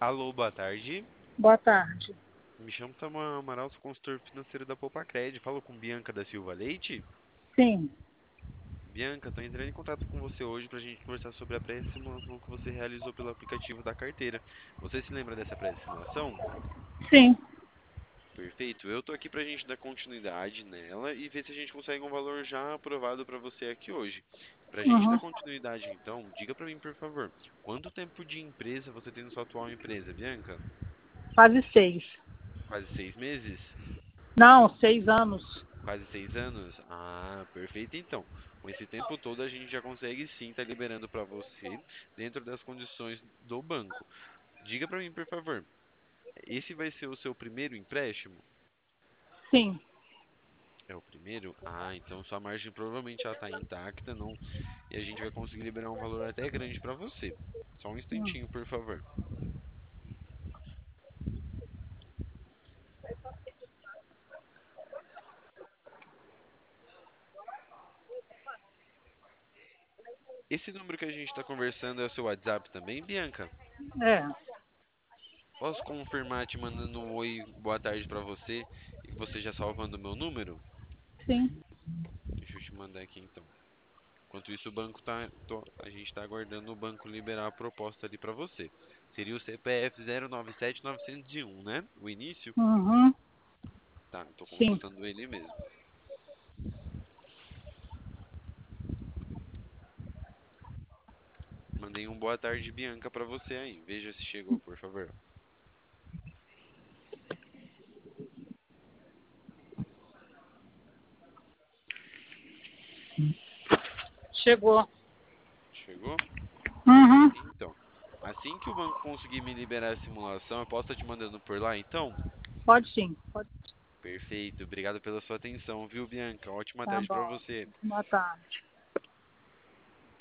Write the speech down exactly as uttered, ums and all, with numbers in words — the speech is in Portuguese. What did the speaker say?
Alô, boa tarde. Boa tarde. Me chamo Samuel Amaral, sou consultor financeiro da Poupacred. Falo com Bianca da Silva Leite. Sim, Bianca, estou entrando em contato com você hoje para a gente conversar sobre a pré-simulação que você realizou pelo aplicativo da carteira. Você se lembra dessa pré-simulação? sim. Perfeito. Eu estou aqui para a gente dar continuidade nela e ver se a gente consegue um valor já aprovado para você aqui hoje. Para a gente dar Uhum. continuidade, então, diga para mim, por favor, quanto tempo de empresa você tem na sua atual empresa, Bianca? Quase seis. Quase seis meses? Não, seis anos. Quase seis anos? Ah, perfeito. Então, com esse tempo todo a gente já consegue sim estar liberando para você dentro das condições do banco. Diga para mim, por favor, esse vai ser o seu primeiro empréstimo? Sim. É o primeiro? Ah, então sua margem provavelmente já está intacta, não? E a gente vai conseguir liberar um valor até grande para você. Só um Hum. instantinho, por favor. Esse número que a gente está conversando é o seu WhatsApp também, Bianca? É, Posso confirmar te mandando um oi, boa tarde para você e você já salvando o meu número? sim. Deixa eu te mandar aqui então. Enquanto isso, o banco tá, tô- a gente está aguardando o banco liberar a proposta ali para você. Seria o C P F zero nove sete nove zero um, né? O início? Uhum. Tá, estou Sim. consultando ele mesmo. Mandei um boa tarde, Bianca, para você aí. Veja se chegou, por favor. Chegou. Chegou? Uhum. Perfeito. Então, assim que o banco conseguir me liberar a simulação, eu posso estar te mandando por lá, então? Pode sim. Pode. Perfeito. Obrigado pela sua atenção, viu, Bianca? Ótima Tá tarde para bom. você. Boa tarde.